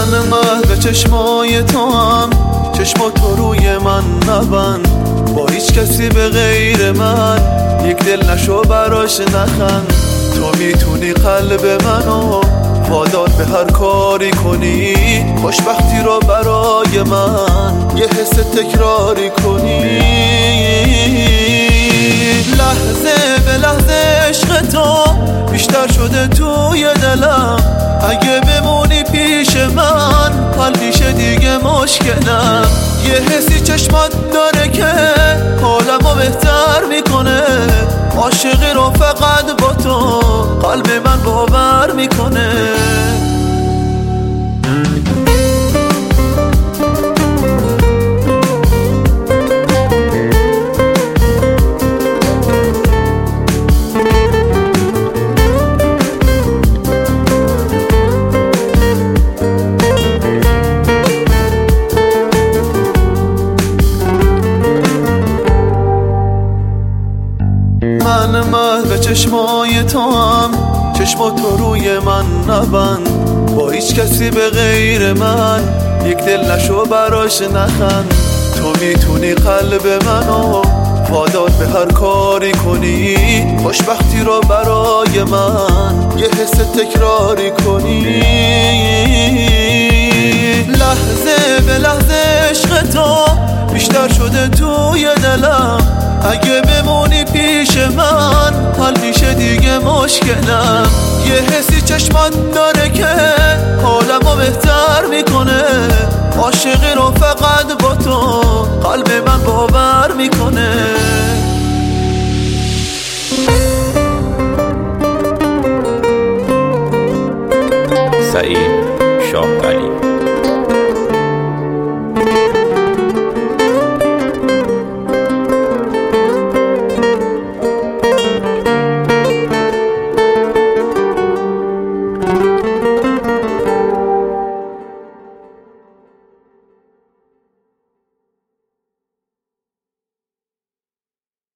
من محو چشمای تو هم، چشم تو روی من نبند، با هیچ کسی به غیر من یک دل نشو براش نخند. تو میتونی قلب منو وادار به هر کاری کنی، خوشبختی رو برای من یه حس تکراری کنی. لحظه به لحظه عشق تو بیشتر شده توی دلم، اگه بمونی پیش من حل میشه دیگه مشکلم. یه حسی چشمات داره که حالمو بهتر میکنه، عاشقی رو فقط با تو قلب من باور میکنه. من محو چشمای تو هم، چشم تو روی من نبند، با هیچ کسی به غیر من یک دل نشو براش نخند. تو میتونی قلب منو وادار به هر کاری کنی، خوشبختی رو برای من یه حس تکراری کنی. لحظه به لحظه عشق تو بیشتر شده توی دلم، اگه بمونی پیش من حل میشه دیگه مشکلم. یه حسی چشمات داره که حالمو بهتر میکنه، عاشقی رو فقط با تو قلب من باور میکنه.